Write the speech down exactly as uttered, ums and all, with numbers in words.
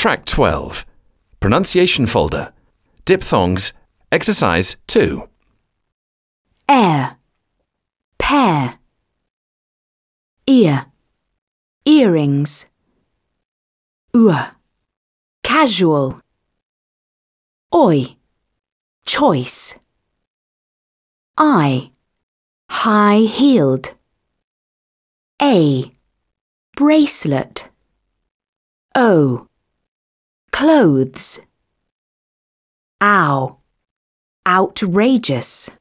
Track twelve. Pronunciation folder. Diphthongs. Exercise two. Air, pear. Ear, earrings. Ua, casual. Oi, choice. I, high-heeled. A, bracelet. O, clothes. Ow, outrageous.